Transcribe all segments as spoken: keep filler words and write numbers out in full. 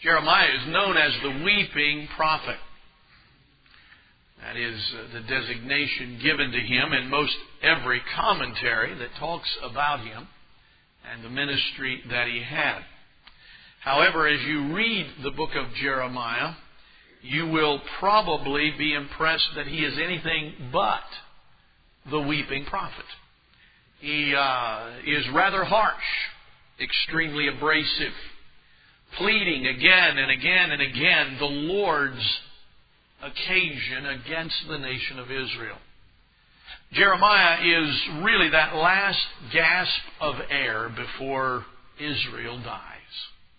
Jeremiah is known as the weeping prophet. That is the designation given to him in most every commentary that talks about him and the ministry that he had. However, as you read the book of Jeremiah, you will probably be impressed that he is anything but the weeping prophet. He uh, is rather harsh, extremely abrasive, pleading again and again and again the Lord's occasion against the nation of Israel. Jeremiah is really that last gasp of air before Israel dies.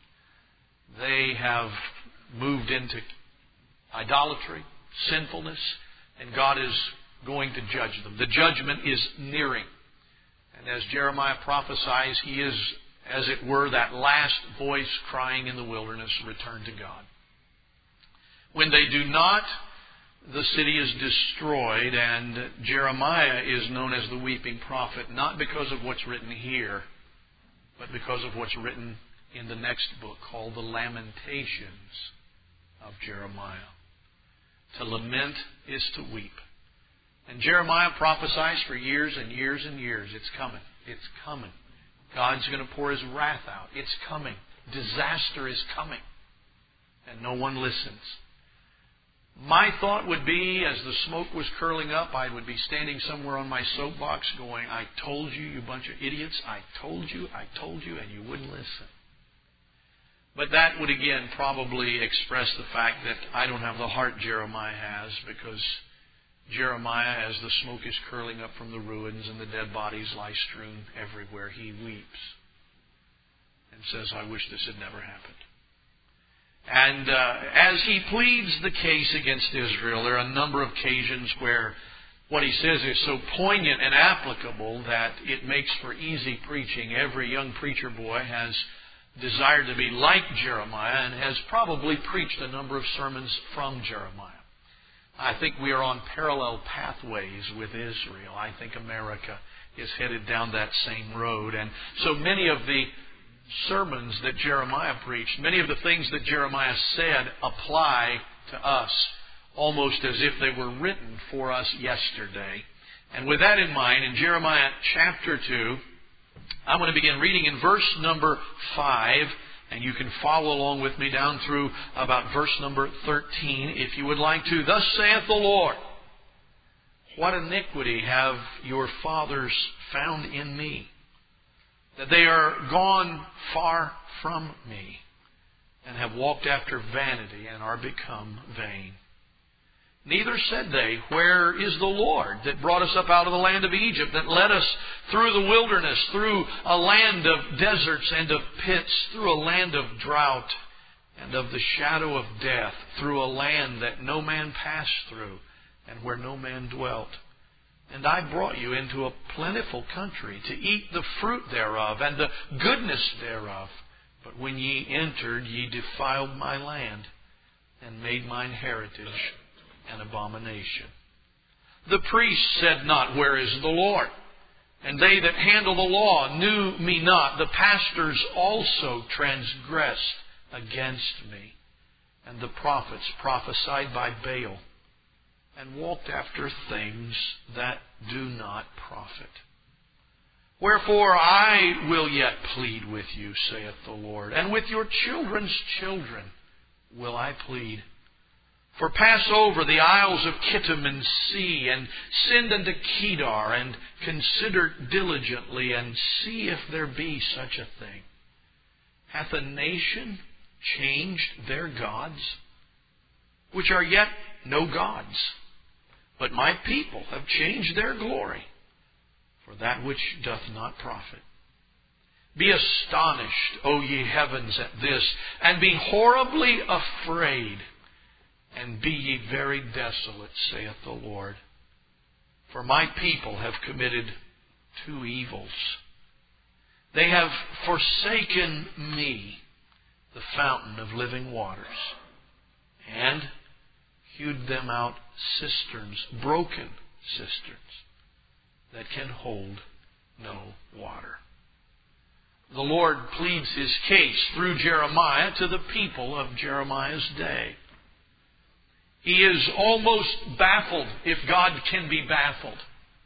They have moved into idolatry, sinfulness, and God is going to judge them. The judgment is nearing. And as Jeremiah prophesies, he is, as it were, that last voice crying in the wilderness, return to God. When they do not, the city is destroyed, and Jeremiah is known as the weeping prophet, not because of what's written here, but because of what's written in the next book called the Lamentations of Jeremiah. To lament is to weep. And Jeremiah prophesies for years and years and years. It's coming. It's coming. God's going to pour His wrath out. It's coming. Disaster is coming. And no one listens. My thought would be, as the smoke was curling up, I would be standing somewhere on my soapbox going, I told you, you bunch of idiots. I told you, I told you, and you wouldn't listen. But that would again probably express the fact that I don't have the heart Jeremiah has, because Jeremiah, as the smoke is curling up from the ruins and the dead bodies lie strewn everywhere, he weeps and says, I wish this had never happened. And uh, as he pleads the case against Israel, there are a number of occasions where what he says is so poignant and applicable that it makes for easy preaching. Every young preacher boy has desired to be like Jeremiah and has probably preached a number of sermons from Jeremiah. I think we are on parallel pathways with Israel. I think America is headed down that same road. And so many of the sermons that Jeremiah preached, many of the things that Jeremiah said apply to us almost as if they were written for us yesterday. And with that in mind, in Jeremiah chapter two, I'm going to begin reading in verse number five, and you can follow along with me down through about verse number thirteen if you would like to. Thus saith the Lord, what iniquity have your fathers found in me, that they are gone far from me, and have walked after vanity, and are become vain. Neither said they, where is the Lord that brought us up out of the land of Egypt, that led us through the wilderness, through a land of deserts and of pits, through a land of drought and of the shadow of death, through a land that no man passed through, and where no man dwelt. And I brought you into a plentiful country, to eat the fruit thereof, and the goodness thereof. But when ye entered, ye defiled my land, and made mine heritage an abomination. The priests said not, where is the Lord? And they that handle the law knew me not. The pastors also transgressed against me. And the prophets prophesied by Baal, and walked after things that do not profit. Wherefore I will yet plead with you, saith the Lord, and with your children's children will I plead. For pass over the isles of Kittim and see, and send unto Kedar, and consider diligently, and see if there be such a thing. Hath a nation changed their gods, which are yet no gods? But my people have changed their glory for that which doth not profit. Be astonished, O ye heavens, at this, and be horribly afraid, and be ye very desolate, saith the Lord. For my people have committed two evils. They have forsaken me, the fountain of living waters, and hewed them out cisterns, broken cisterns, that can hold no water. the Lord pleads His case through Jeremiah to the people of Jeremiah's day. He is almost baffled, if God can be baffled,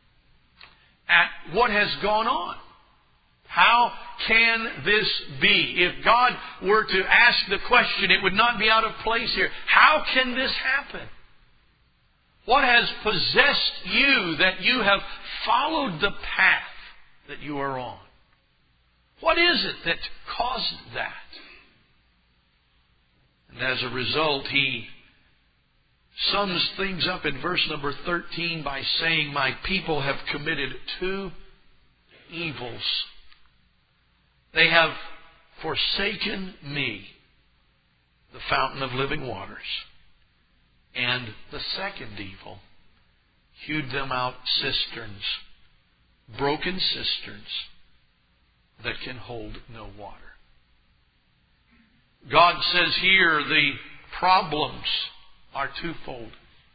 at what has gone on. How can this be? If God were to ask the question, it would not be out of place here. How can this happen? What has possessed you that you have followed the path that you are on? What is it that caused that? And as a result, he sums things up in verse number thirteen by saying, "My people have committed two evils. They have forsaken me, the fountain of living waters. And the second evil, hewed them out cisterns, broken cisterns that can hold no water." God says here the problems are twofold.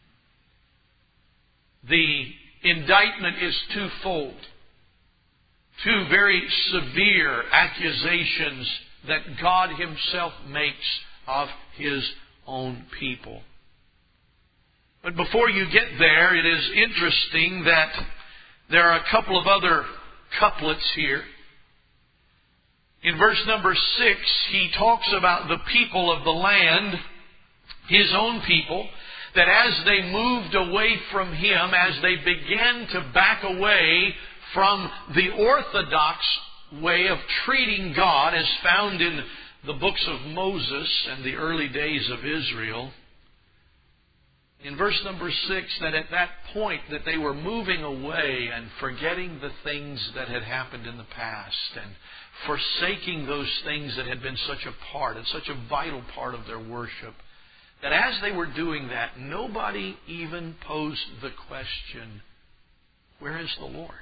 The indictment is twofold. Two very severe accusations that God Himself makes of His own people. But before you get there, it is interesting that there are a couple of other couplets here. In verse number six, he talks about the people of the land, His own people, that as they moved away from Him, as they began to back away from the orthodox way of treating God as found in the books of Moses and the early days of Israel, in verse number six, that at that point that they were moving away and forgetting the things that had happened in the past and forsaking those things that had been such a part and such a vital part of their worship, that as they were doing that, nobody even posed the question, where is the Lord?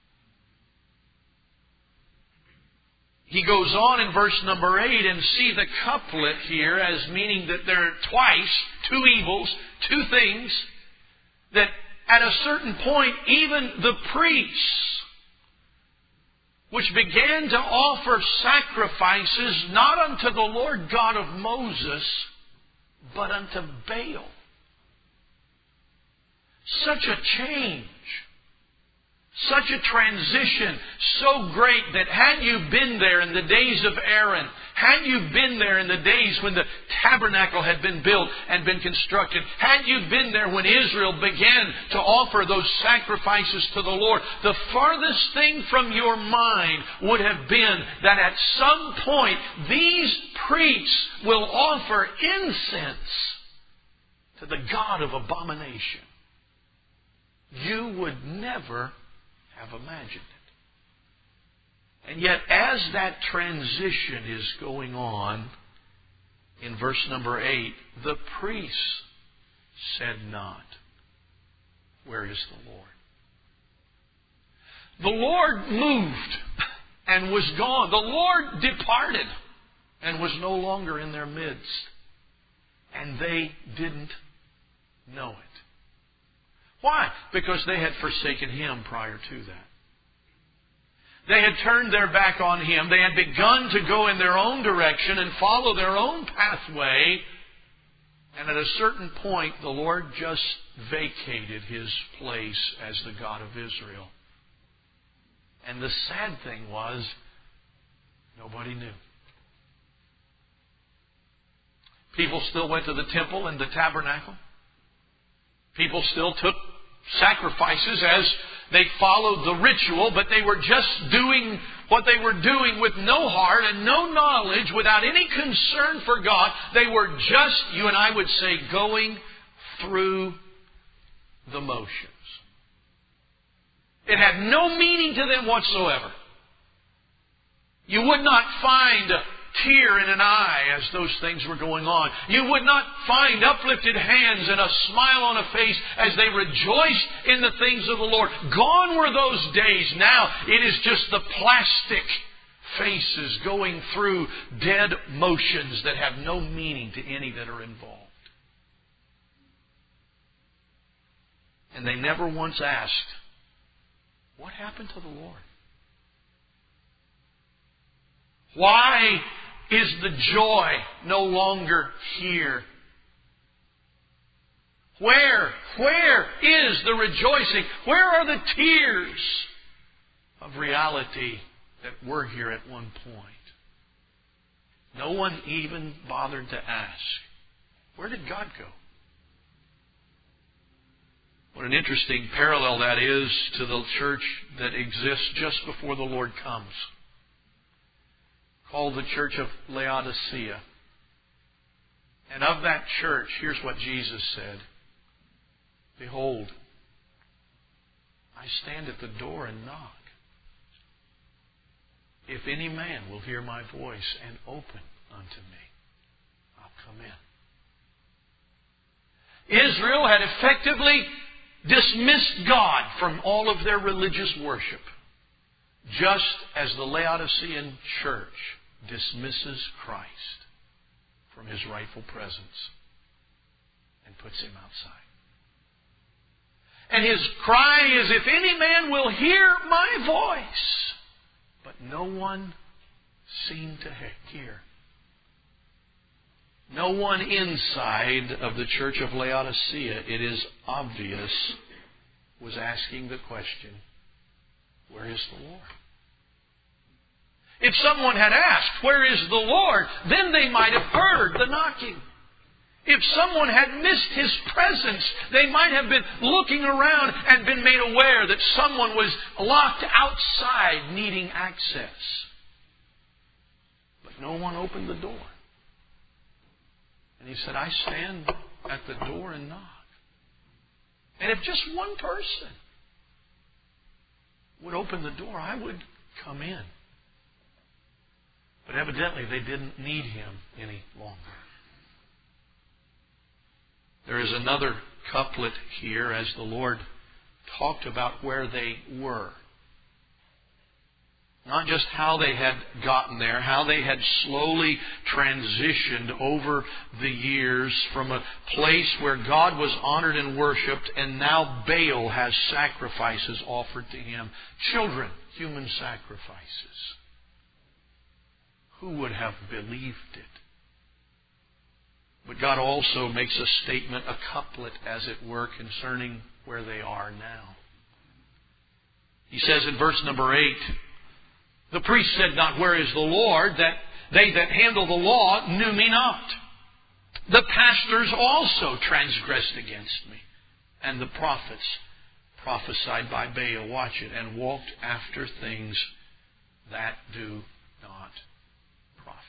He goes on in verse number eight and see the couplet here as meaning that there are twice, two evils, two things, that at a certain point even the priests, which began to offer sacrifices not unto the Lord God of Moses, but unto Baal. Such a change. Such a transition, so great that had you been there in the days of Aaron, had you been there in the days when the tabernacle had been built and been constructed, had you been there when Israel began to offer those sacrifices to the Lord, the farthest thing from your mind would have been that at some point these priests will offer incense to the God of abomination. You would never have imagined it. And yet, as that transition is going on, in verse number eight, the priests said not, where is the Lord? The Lord moved and was gone. The Lord departed and was no longer in their midst. And they didn't know it. Why? Because they had forsaken Him prior to that. They had turned their back on Him. They had begun to go in their own direction and follow their own pathway. And at a certain point, the Lord just vacated His place as the God of Israel. And the sad thing was, nobody knew. People still went to the temple and the tabernacle. People still took sacrifices as they followed the ritual, but they were just doing what they were doing with no heart and no knowledge, without any concern for God. They were just, you and I would say, going through the motions. It had no meaning to them whatsoever. You would not find a tear in an eye as those things were going on. You would not find uplifted hands and a smile on a face as they rejoiced in the things of the Lord. Gone were those days. Now it is just the plastic faces going through dead motions that have no meaning to any that are involved. And they never once asked, what happened to the Lord? Why is the joy no longer here? Where, where is the rejoicing? Where are the tears of reality that were here at one point? No one even bothered to ask, where did God go? What an interesting parallel that is to the church that exists just before the Lord comes, called the Church of Laodicea. And of that church, here's what Jesus said. Behold, I stand at the door and knock. If any man will hear my voice and open unto me, I'll come in. Israel had effectively dismissed God from all of their religious worship, just as the Laodicean church dismisses Christ from His rightful presence and puts Him outside. And His cry is, if any man will hear my voice. But no one seemed to hear. No one inside of the church of Laodicea, it is obvious, was asking the question, where is the Lord? If someone had asked, where is the Lord? Then they might have heard the knocking. If someone had missed His presence, they might have been looking around and been made aware that someone was locked outside needing access. But no one opened the door. And He said, I stand at the door and knock. And if just one person would open the door, I would come in. But evidently they didn't need Him any longer. There is another couplet here as the Lord talked about where they were. Not just how they had gotten there, how they had slowly transitioned over the years from a place where God was honored and worshipped, and now Baal has sacrifices offered to him. Children, human sacrifices. Who would have believed it? But God also makes a statement, a couplet, as it were, concerning where they are now. He says in verse number eight, the priest said not, where is the Lord? That they that handle the law knew me not. The pastors also transgressed against me. And the prophets prophesied by Baal, watch it, and walked after things that do not profit.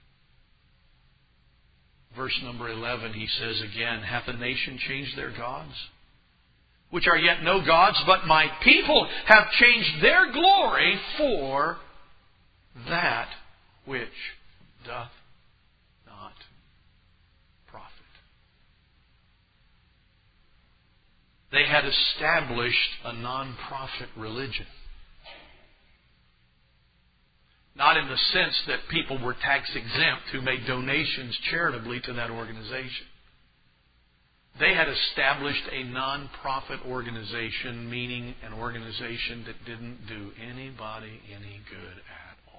Verse number eleven, he says again, hath a nation changed their gods? Which are yet no gods, but my people have changed their glory for that which doth not profit. They had established a non-profit religion. Not in the sense that people were tax exempt who made donations charitably to that organization. They had established a non-profit organization, meaning an organization that didn't do anybody any good at all.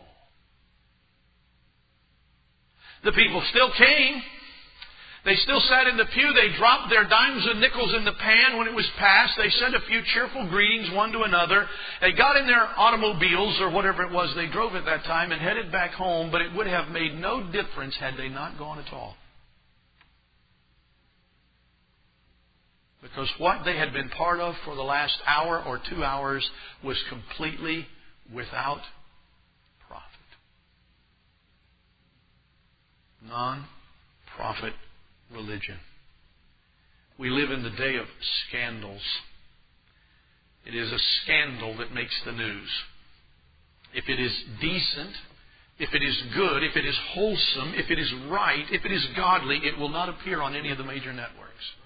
The people still came. They still sat in the pew. They dropped their dimes and nickels in the pan when it was passed. They sent a few cheerful greetings one to another. They got in their automobiles or whatever it was they drove at that time and headed back home, but it would have made no difference had they not gone at all. Because what they had been part of for the last hour or two hours was completely without profit. Non-profit religion. We live in the day of scandals. It is a scandal that makes the news. If it is decent, if it is good, if it is wholesome, if it is right, if it is godly, it will not appear on any of the major networks.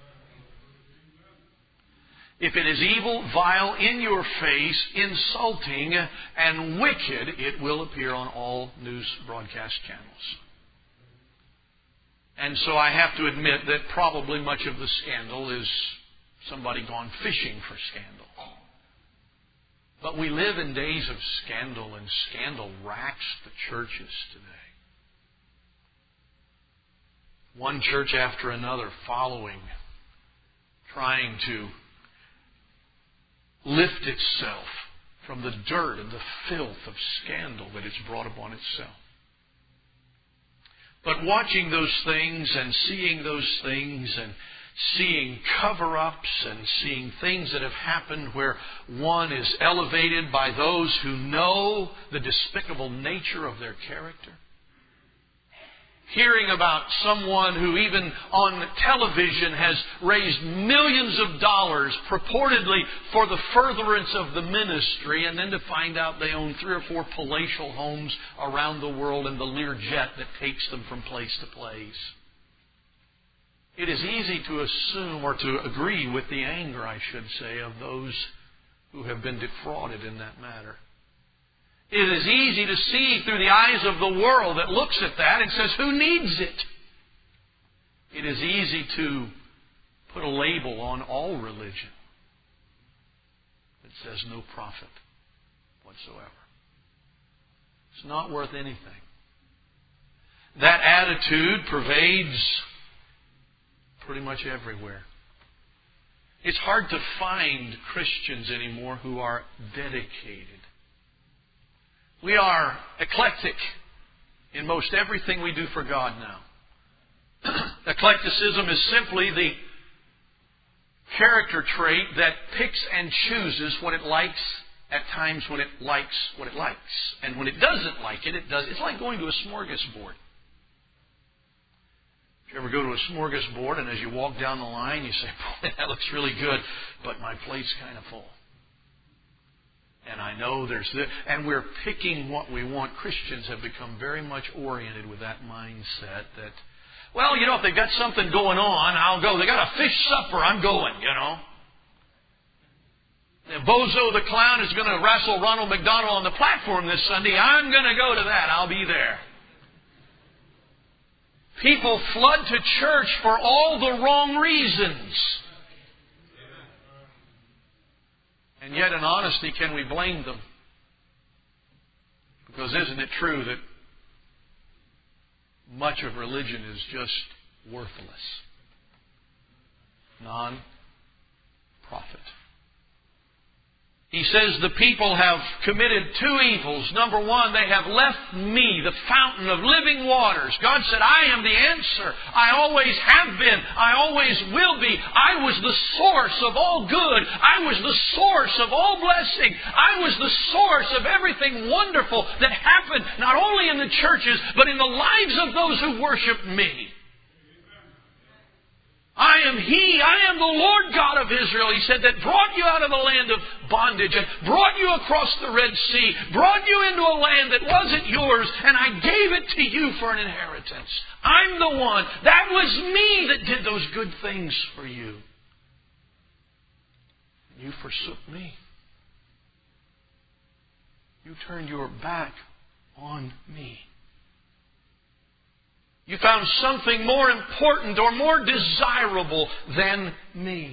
If it is evil, vile, in your face, insulting, and wicked, it will appear on all news broadcast channels. And so I have to admit that probably much of the scandal is somebody gone fishing for scandal. But we live in days of scandal, and scandal racks the churches today. One church after another following, trying to lift itself from the dirt and the filth of scandal that it's brought upon itself. But watching those things and seeing those things and seeing cover-ups and seeing things that have happened where one is elevated by those who know the despicable nature of their character. Hearing about someone who even on television has raised millions of dollars purportedly for the furtherance of the ministry, and then to find out they own three or four palatial homes around the world and the Learjet that takes them from place to place. It is easy to assume or to agree with the anger, I should say, of those who have been defrauded in that matter. It is easy to see through the eyes of the world that looks at that and says, who needs it? It is easy to put a label on all religion that says no profit whatsoever. It's not worth anything. That attitude pervades pretty much everywhere. It's hard to find Christians anymore who are dedicated. We are eclectic in most everything we do for God now. Eclecticism is simply the character trait that picks and chooses what it likes at times when it likes what it likes. And when it doesn't like it, it does. It's like going to a smorgasbord. If you ever go to a smorgasbord and as you walk down the line, you say, boy, that looks really good, but my plate's kind of full. And I know there's this, and we're picking what we want. Christians have become very much oriented with that mindset that, well, you know, if they've got something going on, I'll go. They got a fish supper, I'm going, you know. If Bozo the Clown is going to wrestle Ronald McDonald on the platform this Sunday, I'm going to go to that. I'll be there. People flood to church for all the wrong reasons. And yet, in honesty, can we blame them? Because isn't it true that much of religion is just worthless? Non-profit. He says the people have committed two evils. Number one, they have left me, the fountain of living waters. God said, I am the answer. I always have been. I always will be. I was the source of all good. I was the source of all blessing. I was the source of everything wonderful that happened, not only in the churches, but in the lives of those who worship me. I am He, I am the Lord God of Israel, He said, that brought you out of the land of bondage and brought you across the Red Sea, brought you into a land that wasn't yours, and I gave it to you for an inheritance. I'm the one. That was me that did those good things for you. You forsook me. You turned your back on me. You found something more important or more desirable than me.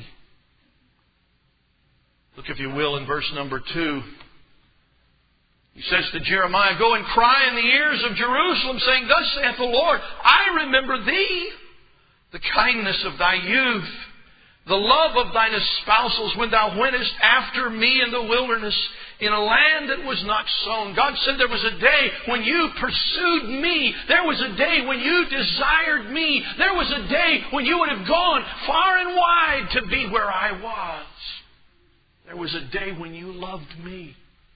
Look, if you will, in verse number two. He says to Jeremiah, go and cry in the ears of Jerusalem, saying, thus saith the Lord, I remember thee, the kindness of thy youth, the love of thine espousals when thou wentest after me in the wilderness, in a land that was not sown. God said there was a day when you pursued me. There was a day when you desired me. There was a day when you would have gone far and wide to be where I was. There was a day when you loved me.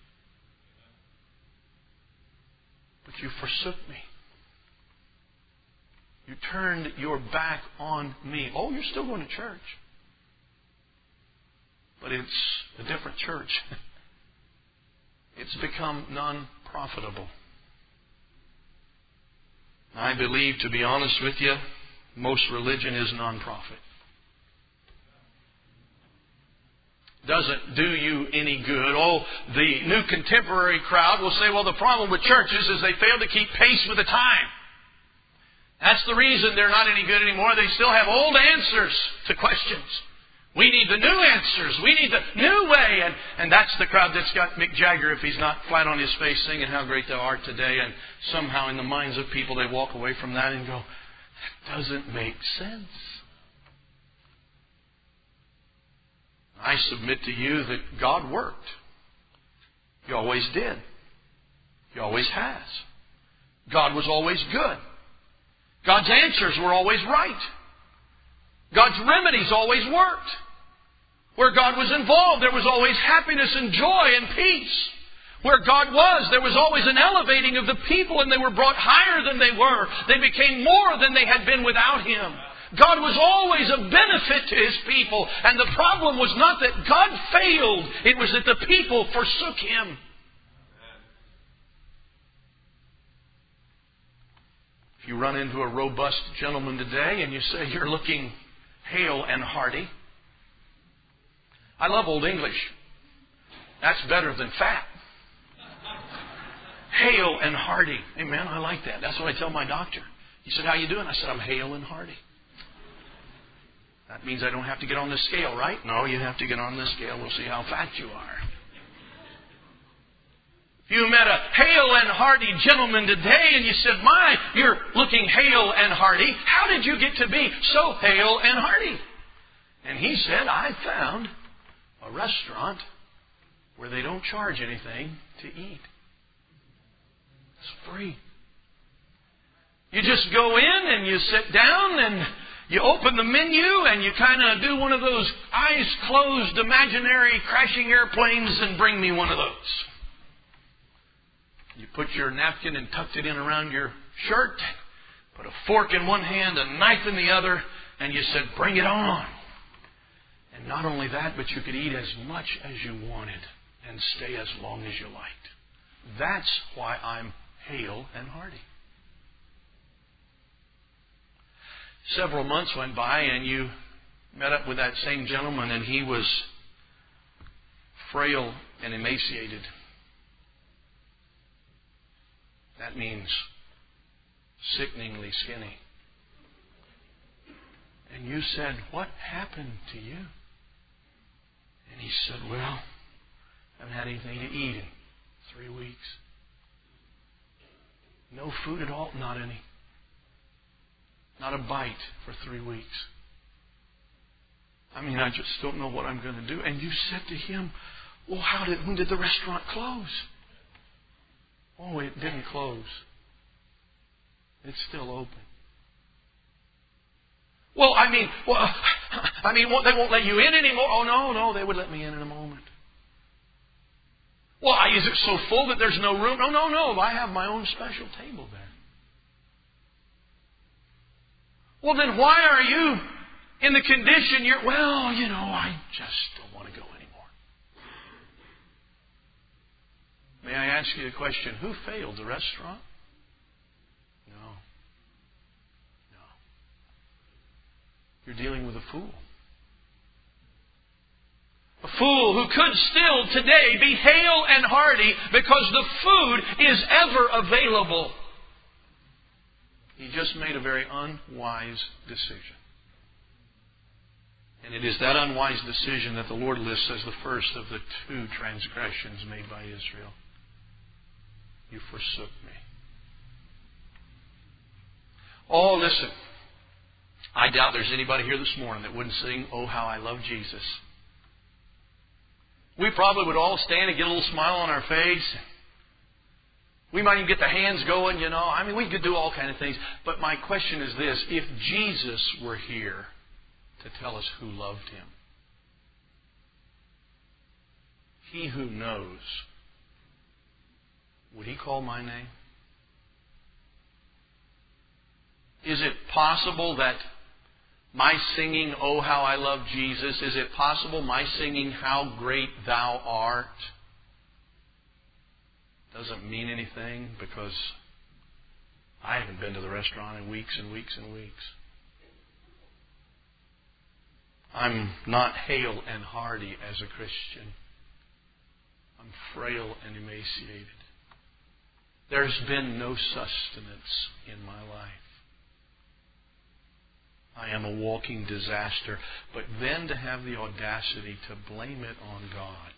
But you forsook me. You turned your back on me. Oh, you're still going to church. But it's a different church. It's become non-profitable. I believe, to be honest with you, most religion is non-profit. Doesn't do you any good. Oh, the new contemporary crowd will say, well, the problem with churches is they fail to keep pace with the time. That's the reason they're not any good anymore. They still have old answers to questions. We need the new answers. We need the new way. And, and that's the crowd that's got Mick Jagger, if he's not flat on his face, singing How Great Thou Art today. And somehow in the minds of people, they walk away from that and go, that doesn't make sense. I submit to you that God worked. He always did. He always has. God was always good. God's answers were always right. God's remedies always worked. Where God was involved, there was always happiness and joy and peace. Where God was, there was always an elevating of the people, and they were brought higher than they were. They became more than they had been without Him. God was always a benefit to His people. And the problem was not that God failed. It was that the people forsook Him. If you run into a robust gentleman today and you say you're looking hale and hearty. I love Old English. That's better than fat. Hale and hearty. Amen. I like that. That's what I tell my doctor. He said, how you doing? I said, I'm hale and hearty. That means I don't have to get on the scale, right? No, you have to get on the scale. We'll see how fat you are. If you met a hale and hearty gentleman today and you said, my, you're looking hale and hearty. How did you get to be so hale and hearty? And he said, I found a restaurant where they don't charge anything to eat. It's free. You just go in and you sit down and you open the menu and you kind of do one of those eyes closed imaginary crashing airplanes and bring me one of those. You put your napkin and tucked it in around your shirt, put a fork in one hand, a knife in the other, and you said, bring it on. And not only that, but you could eat as much as you wanted and stay as long as you liked. That's why I'm hale and hearty. Several months went by and you met up with that same gentleman and he was frail and emaciated. That means sickeningly skinny. And you said, what happened to you? And he said, well, I haven't had anything to eat in three weeks. No food at all, not any. Not a bite for three weeks. I mean, I just don't know what I'm going to do. And you said to him, well, how did, when did the restaurant close? Oh, it didn't close. It's still open. Well, I mean, well, I mean, they won't let you in anymore. Oh, no, no, they would let me in in a moment. Well, is it so full that there's no room? No, no, no. I have my own special table there. Well, then why are you in the condition you're, well, you know, I just don't want to go anymore. May I ask you a question? Who failed, the restaurant? No. No. You're dealing with a fool. A fool who could still today be hale and hearty because the food is ever available. He just made a very unwise decision. And it is that unwise decision that the Lord lists as the first of the two transgressions made by Israel. You forsook me. Oh, listen. I doubt there's anybody here this morning that wouldn't sing, Oh, How I Love Jesus. We probably would all stand and get a little smile on our face. We might even get the hands going, you know. I mean, we could do all kinds of things. But my question is this. If Jesus were here to tell us who loved Him, He who knows, would He call my name? Is it possible that my singing, Oh, How I Love Jesus, is it possible my singing, How Great Thou Art, doesn't mean anything because I haven't been to the restaurant in weeks and weeks and weeks? I'm not hale and hearty as a Christian. I'm frail and emaciated. There's been no sustenance in my life. I am a walking disaster. But then to have the audacity to blame it on God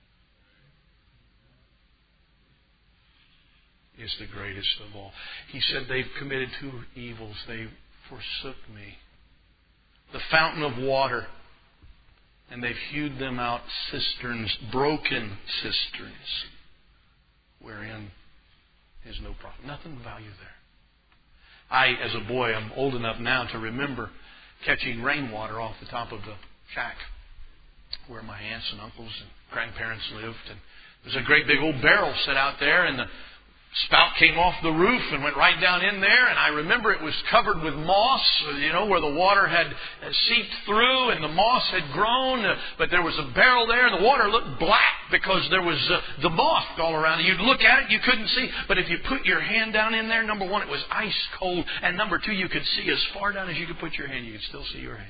is the greatest of all. He said they've committed two evils. They forsook me, the fountain of water, and they've hewed them out cisterns, broken cisterns, wherein is no profit. Nothing of value there. I, as a boy, I'm old enough now to remember catching rainwater off the top of the shack where my aunts and uncles and grandparents lived. And there's a great big old barrel set out there, and the spout came off the roof and went right down in there. And I remember it was covered with moss, you know, where the water had seeped through and the moss had grown. But there was a barrel there, and the water looked black because there was uh, the moss all around it. You'd look at it, you couldn't see. But if you put your hand down in there, number one, it was ice cold. And number two, you could see as far down as you could put your hand. You could still see your hand.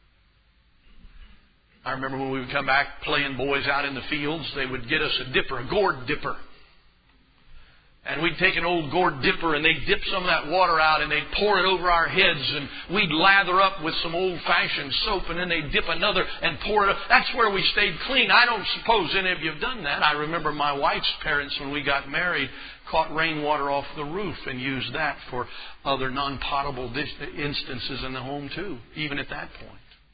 I remember when we would come back playing boys out in the fields, they would get us a dipper, a gourd dipper. And we'd take an old gourd dipper and they'd dip some of that water out and they'd pour it over our heads, and we'd lather up with some old-fashioned soap, and then they'd dip another and pour it up. That's where we stayed clean. I don't suppose any of you have done that. I remember my wife's parents, when we got married, caught rainwater off the roof and used that for other non-potable instances in the home too, even at that point.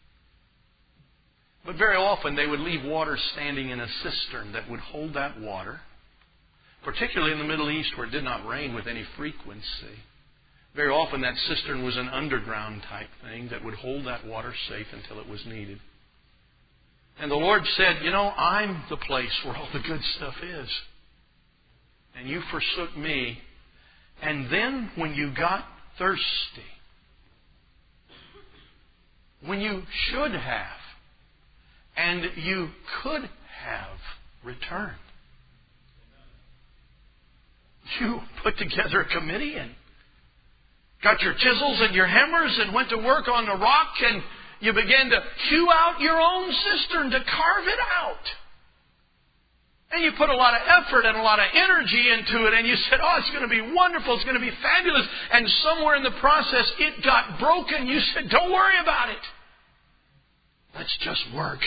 But very often they would leave water standing in a cistern that would hold that water, particularly in the Middle East where it did not rain with any frequency. Very often that cistern was an underground type thing that would hold that water safe until it was needed. And the Lord said, you know, I'm the place where all the good stuff is. And you forsook me. And then when you got thirsty, when you should have, and you could have returned, you put together a committee and got your chisels and your hammers and went to work on the rock, and you began to hew out your own cistern, to carve it out. And you put a lot of effort and a lot of energy into it, and you said, oh, it's going to be wonderful, it's going to be fabulous. And somewhere in the process, it got broken. You said, don't worry about it. Let's just work.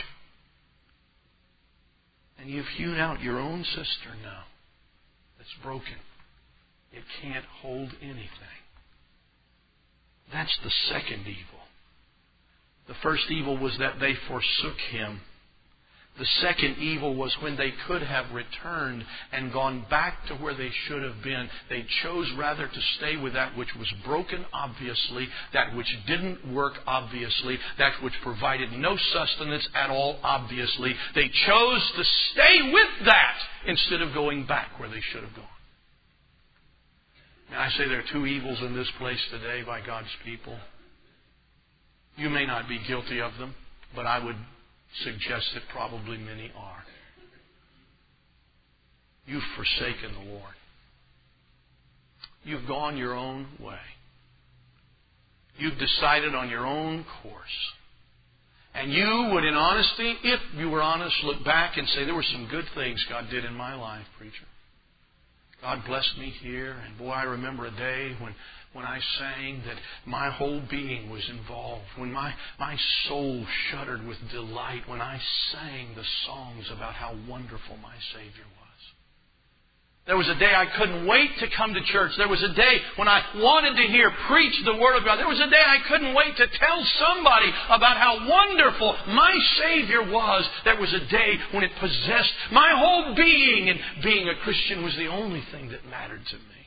And you've hewn out your own cistern now. It's broken. It can't hold anything. That's the second evil. The first evil was that they forsook Him. The second evil was when they could have returned and gone back to where they should have been. They chose rather to stay with that which was broken, obviously, that which didn't work, obviously, that which provided no sustenance at all, obviously. They chose to stay with that instead of going back where they should have gone. Now, I say there are two evils in this place today by God's people. You may not be guilty of them, but I would suggest that probably many are. You've forsaken the Lord. You've gone your own way. You've decided on your own course. And you would, in honesty, if you were honest, look back and say, there were some good things God did in my life, preacher. God blessed me here. And boy, I remember a day when, when I sang that my whole being was involved. When my, my soul shuddered with delight when I sang the songs about how wonderful my Savior was. There was a day I couldn't wait to come to church. There was a day when I wanted to hear preach the Word of God. There was a day I couldn't wait to tell somebody about how wonderful my Savior was. There was a day when it possessed my whole being, and being a Christian was the only thing that mattered to me.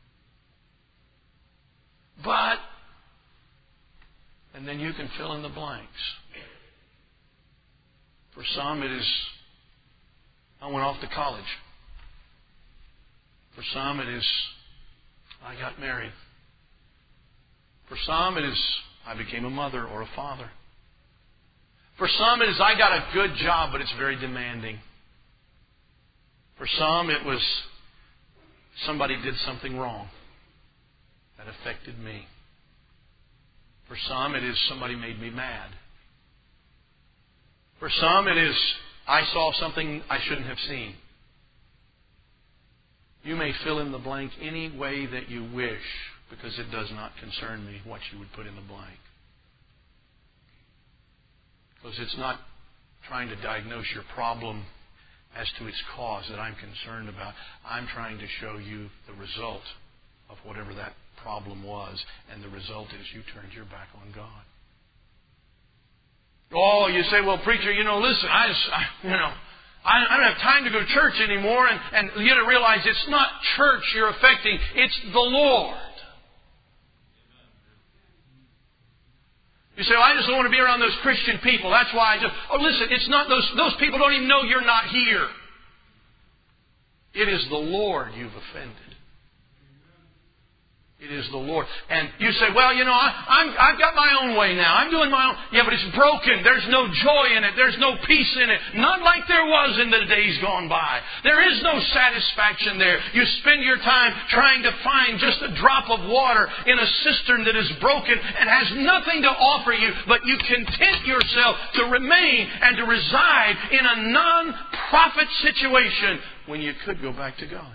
But, and then you can fill in the blanks. For some it is, I went off to college. For some it is, I got married. For some it is, I became a mother or a father. For some it is, I got a good job, but it's very demanding. For some it was, somebody did something wrong that affected me. For some it is, somebody made me mad. For some it is, I saw something I shouldn't have seen. You may fill in the blank any way that you wish, because it does not concern me what you would put in the blank. Because it's not trying to diagnose your problem as to its cause that I'm concerned about. I'm trying to show you the result of whatever that problem was. And the result is you turned your back on God. Oh, you say, well, preacher, you know, listen, I, just, I you know, I, I don't have time to go to church anymore. And, and you got to realize it's not church you're affecting. It's the Lord. You say, well, I just don't want to be around those Christian people. That's why I just... Oh, listen, it's not those... Those people don't even know you're not here. It is the Lord you've offended. It is the Lord. And you say, well, you know, I, I'm, I've got my own way now. I'm doing my own... Yeah, but it's broken. There's no joy in it. There's no peace in it. Not like there was in the days gone by. There is no satisfaction there. You spend your time trying to find just a drop of water in a cistern that is broken and has nothing to offer you, but you content yourself to remain and to reside in a non-profit situation when you could go back to God.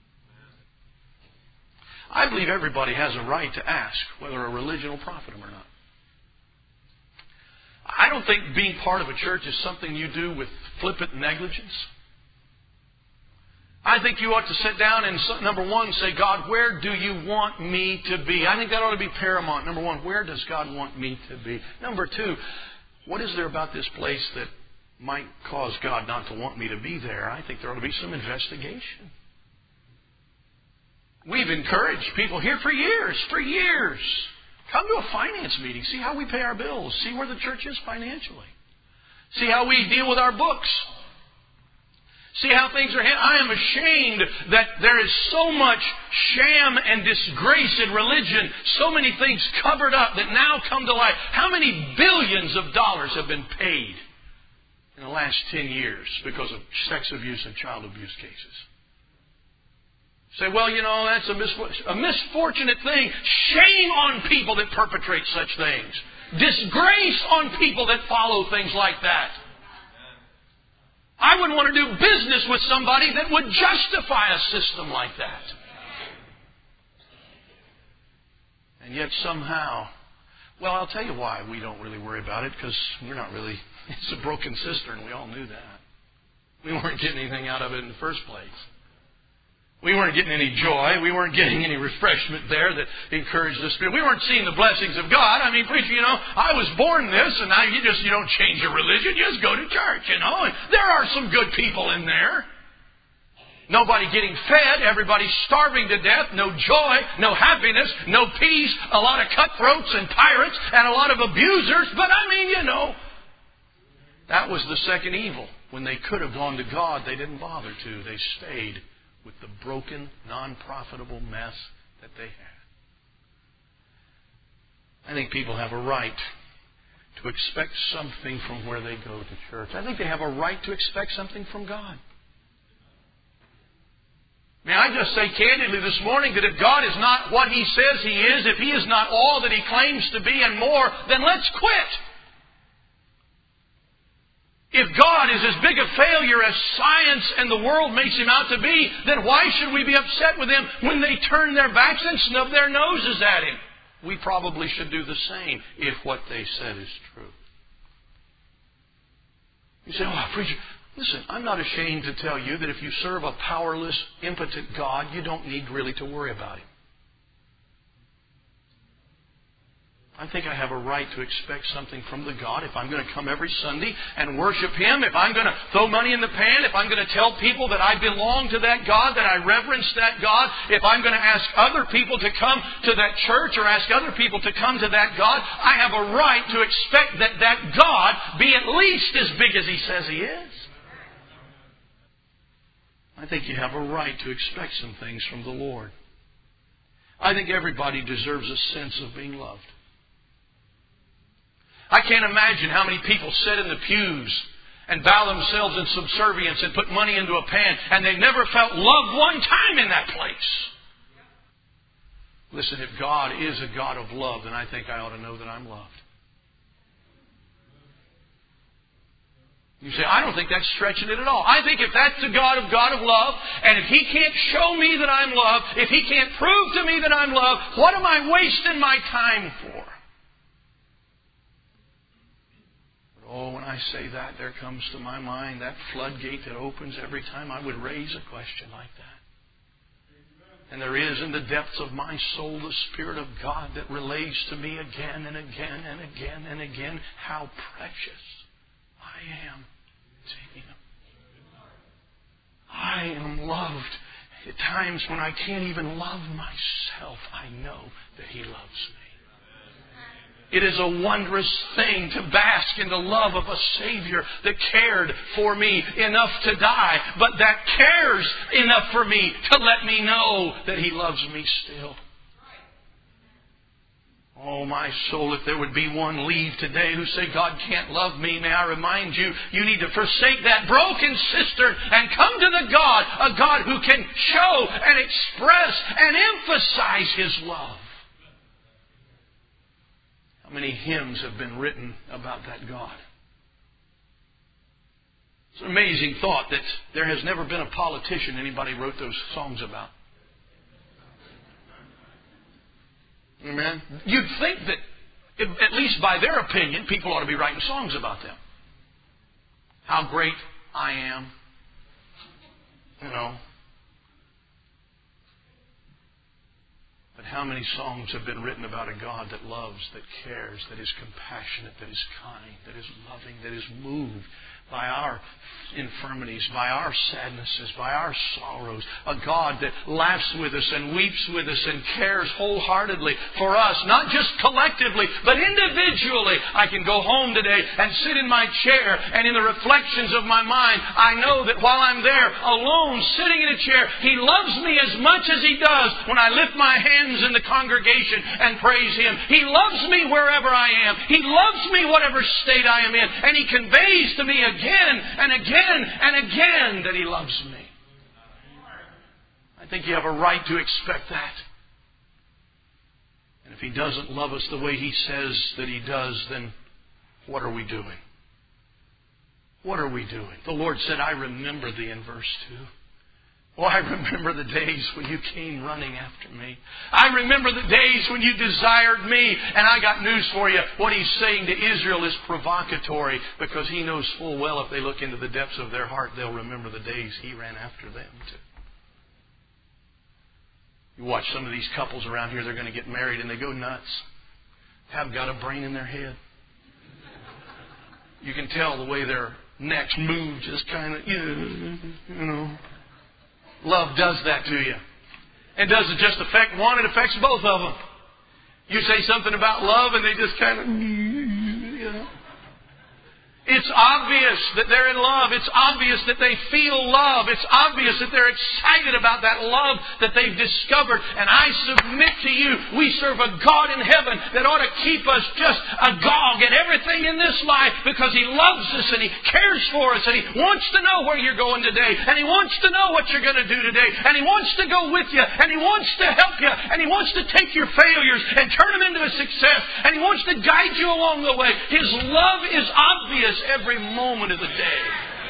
I believe everybody has a right to ask whether a religion will profit them or not. I don't think being part of a church is something you do with flippant negligence. I think you ought to sit down and, number one, say, God, where do you want me to be? I think that ought to be paramount. Number one, where does God want me to be? Number two, what is there about this place that might cause God not to want me to be there? I think there ought to be some investigation. We've encouraged people here for years, for years. Come to a finance meeting. See how we pay our bills. See where the church is financially. See how we deal with our books. See how things are handled. I am ashamed that there is so much sham and disgrace in religion. So many things covered up that now come to light. How many billions of dollars have been paid in the last ten years because of sex abuse and child abuse cases? Say, well, you know, that's a, misfor- a misfortunate thing. Shame on people that perpetrate such things. Disgrace on people that follow things like that. I wouldn't want to do business with somebody that would justify a system like that. And yet somehow, well, I'll tell you why we don't really worry about it, because we're not really, it's a broken cistern. We all knew that. We weren't getting anything out of it in the first place. We weren't getting any joy. We weren't getting any refreshment there that encouraged the Spirit. We weren't seeing the blessings of God. I mean, preacher, you know, I was born this, and now you just, you don't change your religion. You just go to church, you know. And there are some good people in there. Nobody getting fed. Everybody starving to death. No joy. No happiness. No peace. A lot of cutthroats and pirates and a lot of abusers. But I mean, you know, that was the second evil. When they could have gone to God, they didn't bother to. They stayed with the broken, non-profitable mess that they had. I think people have a right to expect something from where they go to church. I think they have a right to expect something from God. May I just say candidly this morning that if God is not what He says He is, if He is not all that He claims to be and more, then let's quit. If God is as big a failure as science and the world makes Him out to be, then why should we be upset with Him when they turn their backs and snub their noses at Him? We probably should do the same if what they said is true. You say, oh, preacher, listen, I'm not ashamed to tell you that if you serve a powerless, impotent God, you don't need really to worry about Him. I think I have a right to expect something from the God if I'm going to come every Sunday and worship Him, if I'm going to throw money in the pan, if I'm going to tell people that I belong to that God, that I reverence that God, if I'm going to ask other people to come to that church or ask other people to come to that God, I have a right to expect that that God be at least as big as He says He is. I think you have a right to expect some things from the Lord. I think everybody deserves a sense of being loved. I can't imagine how many people sit in the pews and bow themselves in subservience and put money into a pan and they've never felt loved one time in that place. Listen, if God is a God of love, then I think I ought to know that I'm loved. You say, I don't think that's stretching it at all. I think if that's the God of God of love, and if He can't show me that I'm loved, if He can't prove to me that I'm loved, what am I wasting my time for? Oh, say that, there comes to my mind that floodgate that opens every time I would raise a question like that. And there is in the depths of my soul the Spirit of God that relays to me again and again and again and again how precious I am to Him. I am loved. At times when I can't even love myself, I know that He loves me. It is a wondrous thing to bask in the love of a Savior that cared for me enough to die, but that cares enough for me to let me know that He loves me still. Oh, my soul, if there would be one leave today who say, God can't love me, may I remind you, you need to forsake that broken cistern and come to the God, a God who can show and express and emphasize His love. How many hymns have been written about that God? It's an amazing thought that there has never been a politician anybody wrote those songs about. Amen. You'd think that, if, at least by their opinion, people ought to be writing songs about them. How great I am. You know. But how many songs have been written about a God that loves, that cares, that is compassionate, that is kind, that is loving, that is moved by our infirmities, by our sadnesses, by our sorrows. A God that laughs with us and weeps with us and cares wholeheartedly for us, not just collectively, but individually. I can go home today and sit in my chair, and in the reflections of my mind, I know that while I'm there alone, sitting in a chair, He loves me as much as He does when I lift my hands in the congregation and praise Him. He loves me wherever I am. He loves me whatever state I am in. And He conveys to me again and again and again that He loves me. I think you have a right to expect that. And if He doesn't love us the way He says that He does, then what are we doing? What are we doing? The Lord said, I remember thee in verse two. Oh, I remember the days when you came running after me. I remember the days when you desired me. And I got news for you. What He's saying to Israel is provocatory, because He knows full well if they look into the depths of their heart, they'll remember the days He ran after them too. You watch some of these couples around here, they're going to get married and they go nuts. Have got a brain in their head. You can tell the way their necks move, just kind of, you know. Love does that to you. It doesn't just affect one, it affects both of them. You say something about love and they just kind of, you know. It's obvious that they're in love. It's obvious that they feel love. It's obvious that they're excited about that love that they've discovered. And I submit to you, we serve a God in heaven that ought to keep us just agog at everything in this life, because He loves us and He cares for us and He wants to know where you're going today, and He wants to know what you're going to do today, and He wants to go with you, and He wants to help you, and He wants to take your failures and turn them into a success, and He wants to guide you along the way. His love is obvious every moment of the day.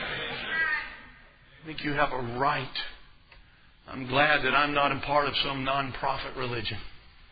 I think you have a right. I'm glad that I'm not a part of some non-profit religion.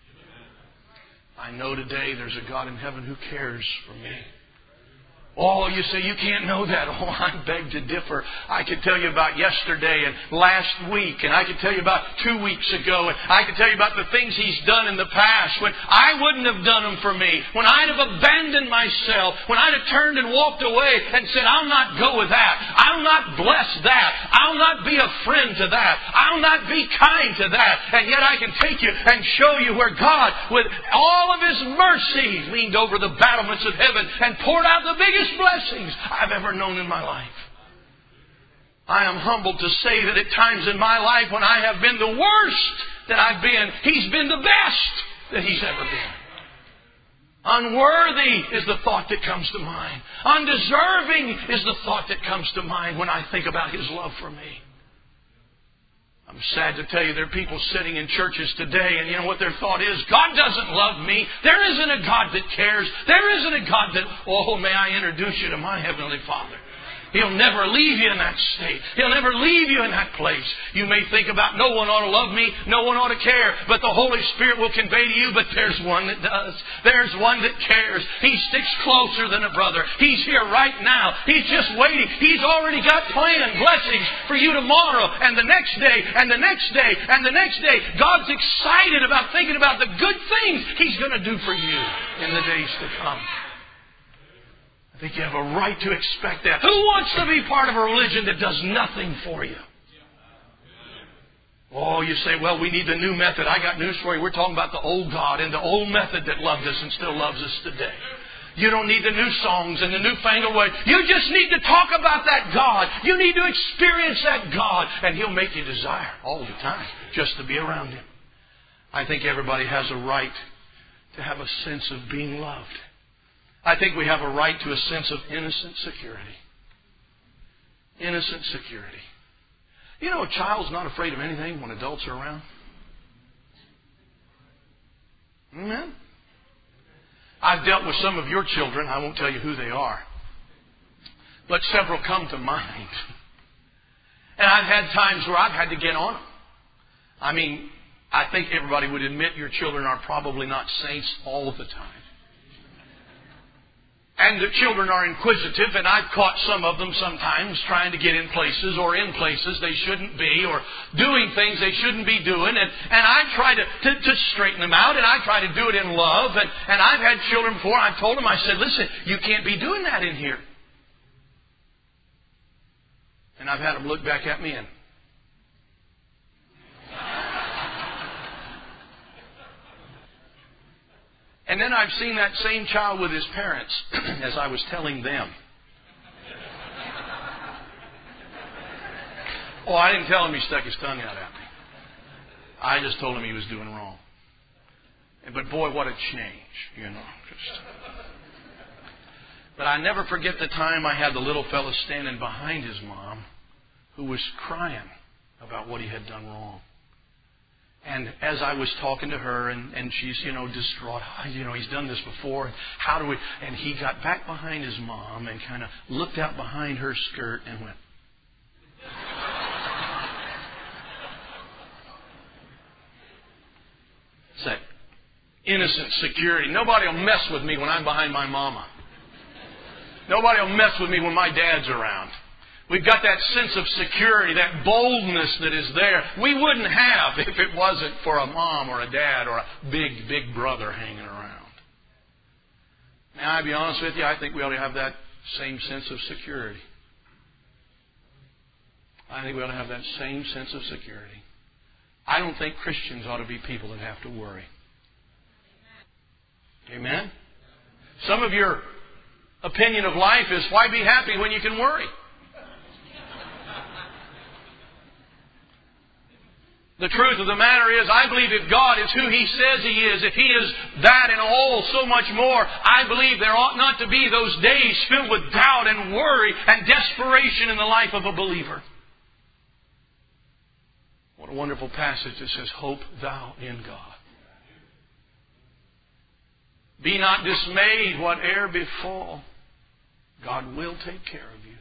I know today there's a God in heaven who cares for me. Oh, you say you can't know that. Oh, I beg to differ. I could tell you about yesterday and last week, and I could tell you about two weeks ago, and I could tell you about the things He's done in the past when I wouldn't have done them for me, when I'd have abandoned myself, when I'd have turned and walked away and said, I'll not go with that. I'll not bless that. I'll not be a friend to that. I'll not be kind to that. And yet I can take you and show you where God, with all of His mercy, leaned over the battlements of heaven and poured out the biggest blessings I've ever known in my life. I am humbled to say that at times in my life when I have been the worst that I've been, He's been the best that He's ever been. Unworthy is the thought that comes to mind. Undeserving is the thought that comes to mind when I think about His love for me. I'm sad to tell you there are people sitting in churches today, and you know what their thought is? God doesn't love me. There isn't a God that cares. There isn't a God that, oh, may I introduce you to my Heavenly Father. He'll never leave you in that state. He'll never leave you in that place. You may think about, no one ought to love me, no one ought to care, but the Holy Spirit will convey to you, but there's one that does. There's one that cares. He sticks closer than a brother. He's here right now. He's just waiting. He's already got planned blessings for you tomorrow and the next day and the next day and the next day. God's excited about thinking about the good things He's going to do for you in the days to come. I think you have a right to expect that. Who wants to be part of a religion that does nothing for you? Oh, you say, well, we need the new method. I got news for you. We're talking about the old God and the old method that loved us and still loves us today. You don't need the new songs and the newfangled way. You just need to talk about that God. You need to experience that God. And He'll make you desire all the time just to be around Him. I think everybody has a right to have a sense of being loved. I think we have a right to a sense of innocent security. Innocent security. You know, a child's not afraid of anything when adults are around. Amen? I've dealt with some of your children. I won't tell you who they are. But several come to mind. And I've had times where I've had to get on them. I mean, I think everybody would admit your children are probably not saints all the time. And the children are inquisitive, and I've caught some of them sometimes trying to get in places or in places they shouldn't be or doing things they shouldn't be doing. And, and I try to, to, to straighten them out, and I try to do it in love. And, and I've had children before, I've told them, I said, listen, you can't be doing that in here. And I've had them look back at me and... And then I've seen that same child with his parents as I was telling them. Oh, I didn't tell him he stuck his tongue out at me. I just told him he was doing wrong. But boy, what a change, you know. Just... But I never forget the time I had the little fellow standing behind his mom who was crying about what he had done wrong. And as I was talking to her, and, and she's, you know, distraught, oh, you know, he's done this before. How do we... And he got back behind his mom and kind of looked out behind her skirt and went... It's that innocent security. Nobody will mess with me when I'm behind my mama. Nobody will mess with me when my dad's around. We've got that sense of security, that boldness that is there. We wouldn't have if it wasn't for a mom or a dad or a big, big brother hanging around. Now, I'll be honest with you, I think we ought to have that same sense of security. I think we ought to have that same sense of security. I don't think Christians ought to be people that have to worry. Amen? Some of your opinion of life is, why be happy when you can worry? The truth of the matter is, I believe if God is who He says He is, if He is that and all so much more, I believe there ought not to be those days filled with doubt and worry and desperation in the life of a believer. What a wonderful passage that says, hope thou in God. Be not dismayed whate'er befall. God will take care of you.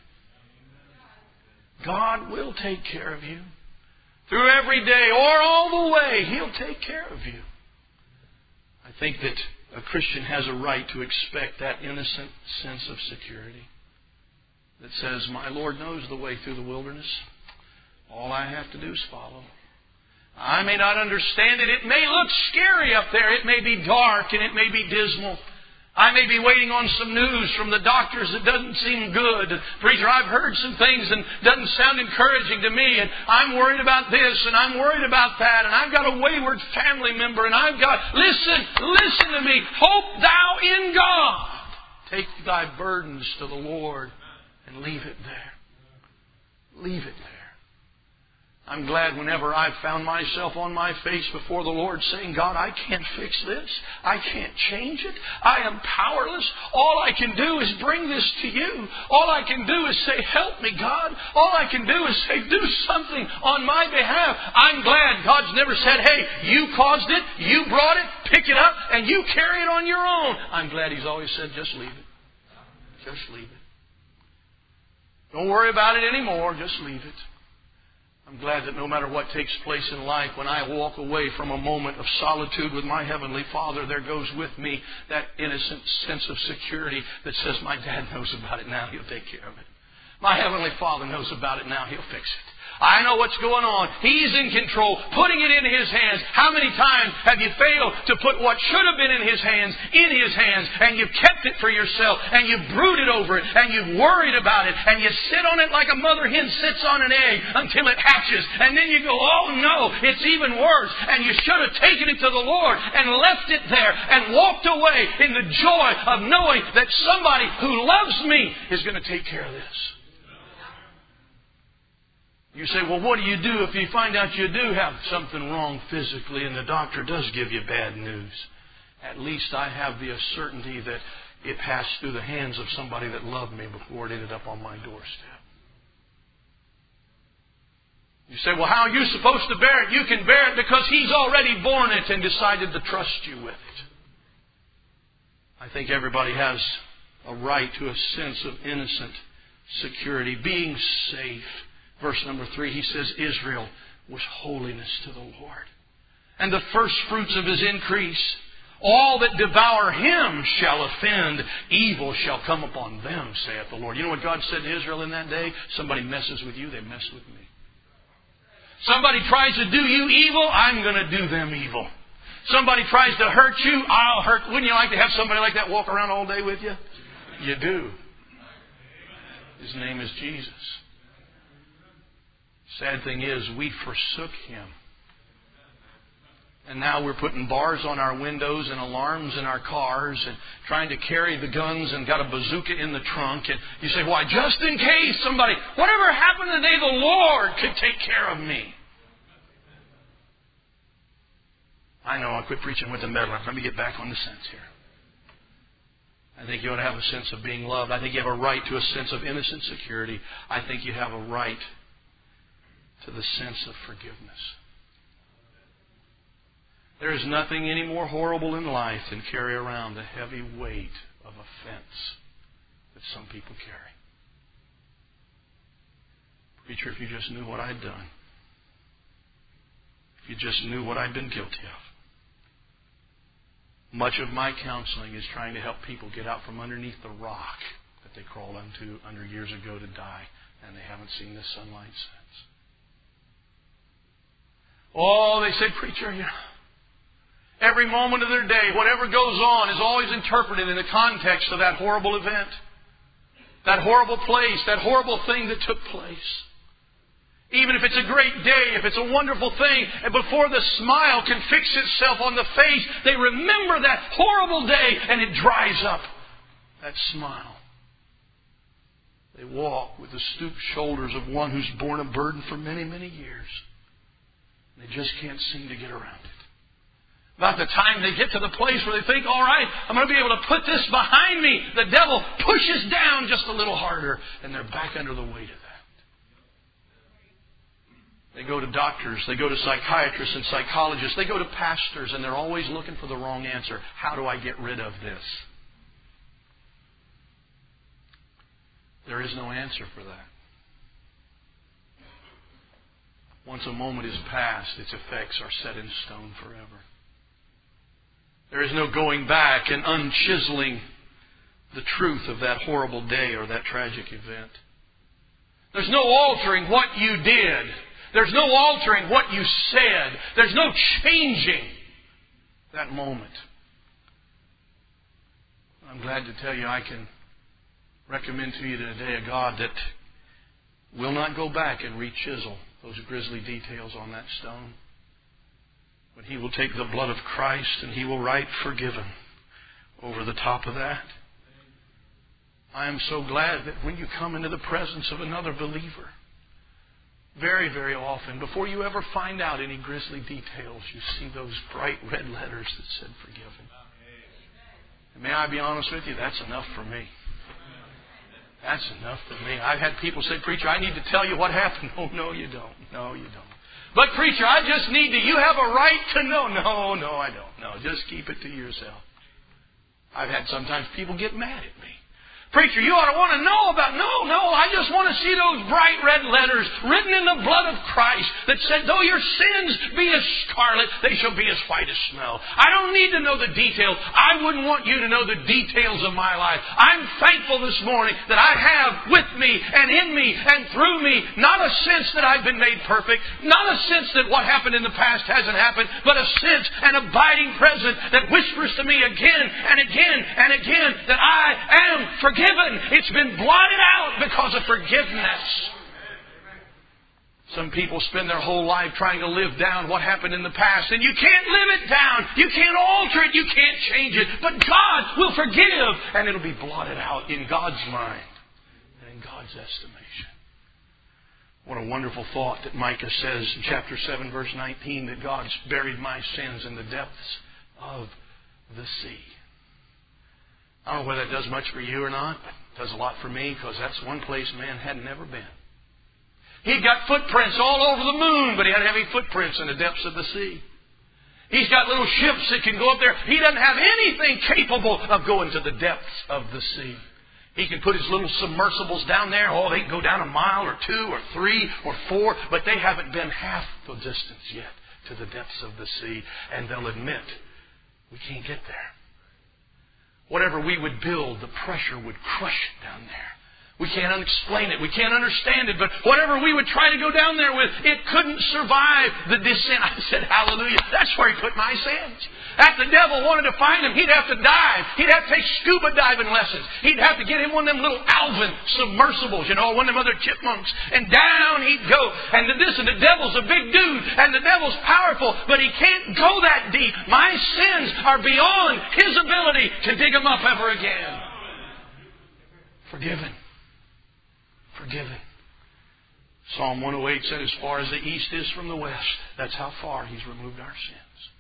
God will take care of you. Through every day or all the way, He'll take care of you. I think that a Christian has a right to expect that innocent sense of security that says, my Lord knows the way through the wilderness. All I have to do is follow. I may not understand it. It may look scary up there. It may be dark and it may be dismal. I may be waiting on some news from the doctors that doesn't seem good. Preacher, I've heard some things and doesn't sound encouraging to me. And I'm worried about this and I'm worried about that. And I've got a wayward family member. And I've got... Listen, listen to me. Hope thou in God. Take thy burdens to the Lord and leave it there. Leave it there. I'm glad whenever I've found myself on my face before the Lord saying, God, I can't fix this. I can't change it. I am powerless. All I can do is bring this to you. All I can do is say, help me, God. All I can do is say, do something on my behalf. I'm glad God's never said, hey, you caused it, you brought it, pick it up, and you carry it on your own. I'm glad He's always said, just leave it. Just leave it. Don't worry about it anymore. Just leave it. I'm glad that no matter what takes place in life, when I walk away from a moment of solitude with my Heavenly Father, there goes with me that innocent sense of security that says, my Dad knows about it now. He'll take care of it. My Heavenly Father knows about it now. He'll fix it. I know what's going on. He's in control, putting it in His hands. How many times have you failed to put what should have been in His hands in His hands, and you've kept it for yourself, and you've brooded over it, and you've worried about it, and you sit on it like a mother hen sits on an egg until it hatches, and then you go, oh no, it's even worse, and you should have taken it to the Lord and left it there and walked away in the joy of knowing that somebody who loves me is going to take care of this. You say, well, what do you do if you find out you do have something wrong physically and the doctor does give you bad news? At least I have the certainty that it passed through the hands of somebody that loved me before it ended up on my doorstep. You say, well, how are you supposed to bear it? You can bear it because He's already borne it and decided to trust you with it. I think everybody has a right to a sense of innocent security, being safe. Verse number three, he says, Israel was holiness to the Lord, and the first fruits of His increase. All that devour Him shall offend. Evil shall come upon them, saith the Lord. You know what God said to Israel in that day? Somebody messes with you, they mess with me. Somebody tries to do you evil, I'm going to do them evil. Somebody tries to hurt you, I'll hurt. Wouldn't you like to have somebody like that walk around all day with you? You do. His name is Jesus. Sad thing is, we forsook Him. And now we're putting bars on our windows and alarms in our cars and trying to carry the guns and got a bazooka in the trunk. And you say, why, just in case somebody, whatever happened today, the Lord could take care of me. I know, I'll quit preaching with the meddler. Let me get back on the sense here. I think you ought to have a sense of being loved. I think you have a right to a sense of innocent security. I think you have a right to the sense of forgiveness. There is nothing any more horrible in life than carry around the heavy weight of offense that some people carry. Preacher, if you just knew what I'd done. If you just knew what I'd been guilty of. Much of my counseling is trying to help people get out from underneath the rock that they crawled into under years ago to die, and they haven't seen the sunlight since. Oh, they say, preacher, you know, every moment of their day, whatever goes on is always interpreted in the context of that horrible event. That horrible place, that horrible thing that took place. Even if it's a great day, if it's a wonderful thing, and before the smile can fix itself on the face, they remember that horrible day and it dries up that smile. They walk with the stooped shoulders of one who's borne a burden for many, many years. They just can't seem to get around it. About the time they get to the place where they think, all right, I'm going to be able to put this behind me, the devil pushes down just a little harder, and they're back under the weight of that. They go to doctors, they go to psychiatrists and psychologists, they go to pastors, and they're always looking for the wrong answer. How do I get rid of this? There is no answer for that. Once a moment is past, its effects are set in stone forever. There is no going back and unchiseling the truth of that horrible day or that tragic event. There's no altering what you did. There's no altering what you said. There's no changing that moment. I'm glad to tell you I can recommend to you today a God that will not go back and re-chisel those grisly details on that stone. But He will take the blood of Christ and He will write forgiven over the top of that. I am so glad that when you come into the presence of another believer, very, very often, before you ever find out any grisly details, you see those bright red letters that said forgiven. And may I be honest with you, that's enough for me. That's enough for me. I've had people say, preacher, I need to tell you what happened. Oh, no, you don't. No, you don't. But preacher, I just need to, you have a right to know. No, no, I don't. No, just keep it to yourself. I've had sometimes people get mad at me. Preacher, you ought to want to know about... No, no, I just want to see those bright red letters written in the blood of Christ that said, though your sins be as scarlet, they shall be as white as snow. I don't need to know the details. I wouldn't want you to know the details of my life. I'm thankful this morning that I have with me and in me and through me not a sense that I've been made perfect, not a sense that what happened in the past hasn't happened, but a sense, an abiding presence that whispers to me again and again and again that I am forgiven. It's been blotted out because of forgiveness. Some people spend their whole life trying to live down what happened in the past, and you can't live it down. You can't alter it. You can't change it. But God will forgive, and it'll be blotted out in God's mind and in God's estimation. What a wonderful thought that Micah says in chapter seven, verse nineteen, that God's buried my sins in the depths of the sea. I don't know whether that does much for you or not, but it does a lot for me, because that's one place man had never been. He'd got footprints all over the moon, but he had heavy footprints in the depths of the sea. He's got little ships that can go up there. He doesn't have anything capable of going to the depths of the sea. He can put his little submersibles down there. Oh, they can go down a mile or two or three or four, but they haven't been half the distance yet to the depths of the sea. And they'll admit, we can't get there. Whatever we would build, the pressure would crush it down there. We can't explain it. We can't understand it. But whatever we would try to go down there with, it couldn't survive the descent. I said, hallelujah. That's where He put my sins. If the devil wanted to find him, he'd have to dive. He'd have to take scuba diving lessons. He'd have to get him one of them little Alvin submersibles, you know, one of them other chipmunks. And down he'd go. And this, and the devil's a big dude. And the devil's powerful. But he can't go that deep. My sins are beyond his ability to dig them up ever again. Forgiven. Forgiven. Psalm one oh eight said, as far as the east is from the west, that's how far He's removed our sins.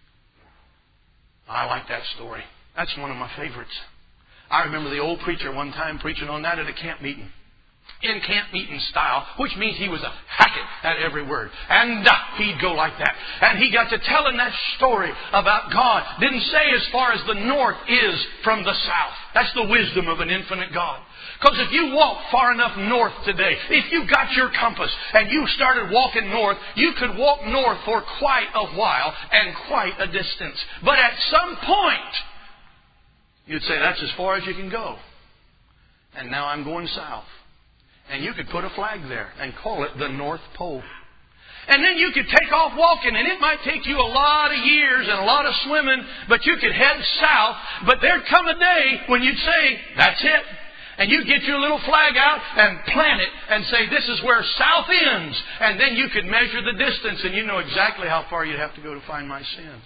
I like that story. That's one of my favorites. I remember the old preacher one time preaching on that at a camp meeting. In camp meeting style, which means he was a hacket at every word. And uh, he'd go like that. And he got to telling that story about God. Didn't say as far as the north is from the south. That's the wisdom of an infinite God. Because if you walk far enough north today, if you got your compass and you started walking north, you could walk north for quite a while and quite a distance. But at some point, you'd say, that's as far as you can go. And now I'm going south. And you could put a flag there and call it the North Pole. And then you could take off walking, and it might take you a lot of years and a lot of swimming, but you could head south. But there'd come a day when you'd say, that's it. And you'd get your little flag out and plant it and say, this is where south ends. And then you could measure the distance, and you know exactly how far you'd have to go to find my sins.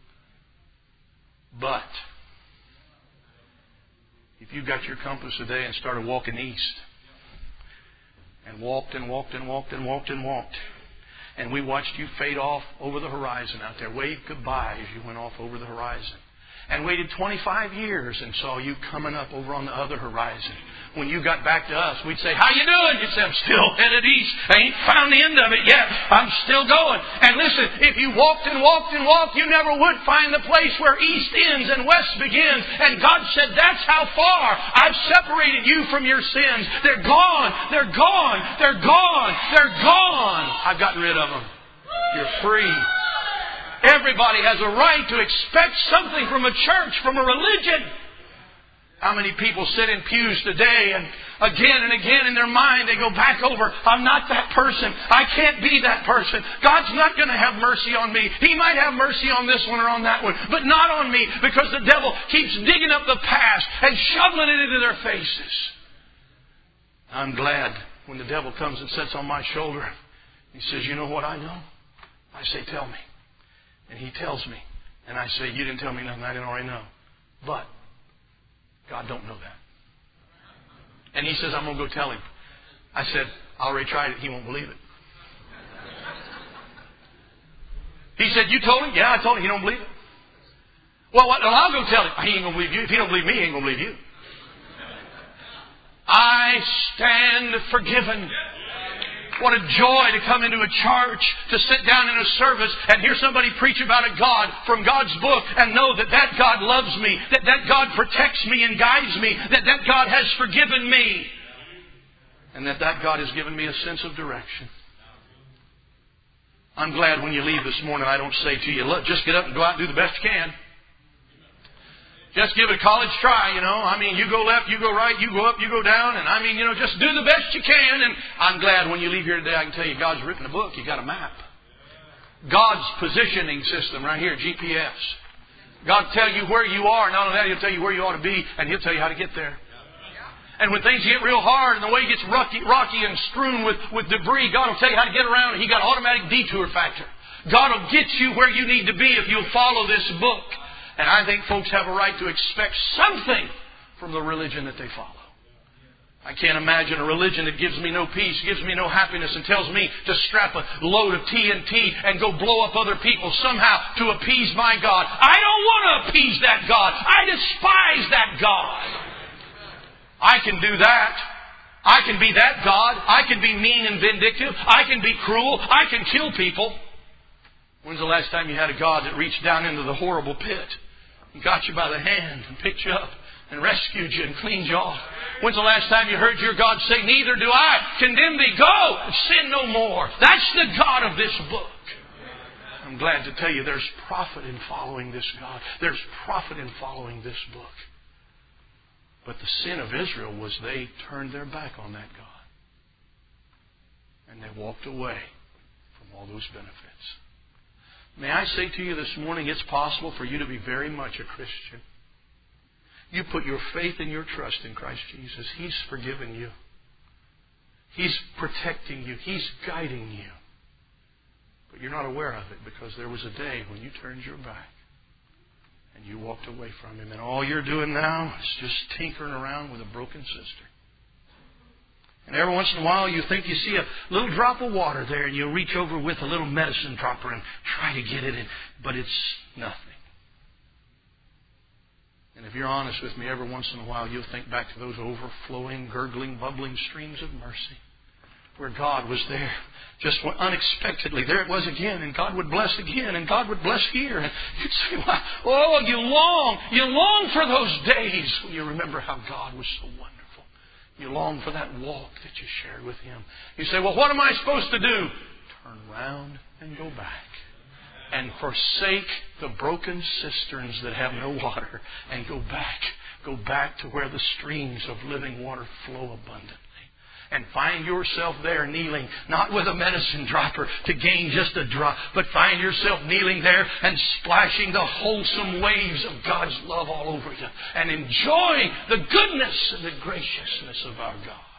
But if you got your compass today and started walking east, and walked and walked and walked and walked and walked, and we watched you fade off over the horizon out there, waved goodbye as you went off over the horizon, and waited twenty-five years and saw you coming up over on the other horizon. When you got back to us, we'd say, how you doing? You'd say, I'm still headed east. I ain't found the end of it yet. I'm still going. And listen, if you walked and walked and walked, you never would find the place where east ends and west begins. And God said, that's how far I've separated you from your sins. They're gone. They're gone. They're gone. They're gone. I've gotten rid of them. You're free. Everybody has a right to expect something from a church, from a religion. How many people sit in pews today and again and again in their mind they go back over, I'm not that person. I can't be that person. God's not going to have mercy on me. He might have mercy on this one or on that one, but not on me, because the devil keeps digging up the past and shoveling it into their faces. I'm glad when the devil comes and sits on my shoulder. He says, you know what I know? I say, tell me. And he tells me. And I say, you didn't tell me nothing I didn't already know. But God don't know that. And he says, I'm going to go tell him. I said, I already tried it. He won't believe it. He said, you told him? Yeah, I told him. He don't believe it. Well, what? Well, I'll go tell him. He ain't going to believe you. If he don't believe me, he ain't going to believe you. I stand forgiven. What a joy to come into a church, to sit down in a service and hear somebody preach about a God from God's book and know that that God loves me, that that God protects me and guides me, that that God has forgiven me, and that that God has given me a sense of direction. I'm glad when you leave this morning I don't say to you, look, just get up and go out and do the best you can. Just give it a college try, you know. I mean, you go left, you go right, you go up, you go down. And I mean, you know, just do the best you can. And I'm glad when you leave here today, I can tell you God's written a book. You got a map. God's positioning system right here, G P S. God will tell you where you are. Not only that, He'll tell you where you ought to be. And He'll tell you how to get there. And when things get real hard and the way gets rocky, rocky and strewn with, with debris, God will tell you how to get around. He got automatic detour factor. God will get you where you need to be if you'll follow this book. And I think folks have a right to expect something from the religion that they follow. I can't imagine a religion that gives me no peace, gives me no happiness, and tells me to strap a load of T N T and go blow up other people somehow to appease my God. I don't want to appease that God. I despise that God. I can do that. I can be that God. I can be mean and vindictive. I can be cruel. I can kill people. When's the last time you had a God that reached down into the horrible pit and got you by the hand and picked you up and rescued you and cleaned you off? When's the last time you heard your God say, neither do I condemn thee, go and sin no more? That's the God of this book. I'm glad to tell you there's profit in following this God. There's profit in following this book. But the sin of Israel was they turned their back on that God. And they walked away from all those benefits. May I say to you this morning, it's possible for you to be very much a Christian. You put your faith and your trust in Christ Jesus. He's forgiven you. He's protecting you. He's guiding you. But you're not aware of it because there was a day when you turned your back and you walked away from Him. And all you're doing now is just tinkering around with a broken cistern. And every once in a while you think you see a little drop of water there and you reach over with a little medicine dropper and try to get it in. But it's nothing. And if you're honest with me, every once in a while you'll think back to those overflowing, gurgling, bubbling streams of mercy where God was there. Just unexpectedly, there it was again, and God would bless again, and God would bless here. And you'd say, wow, oh, you long, you long for those days when you remember how God was so wonderful. You long for that walk that you shared with Him. You say, well, what am I supposed to do? Turn around and go back. And forsake the broken cisterns that have no water. And go back. Go back to where the streams of living water flow abundantly. And find yourself there kneeling, not with a medicine dropper to gain just a drop, but find yourself kneeling there and splashing the wholesome waves of God's love all over you. And enjoying the goodness and the graciousness of our God.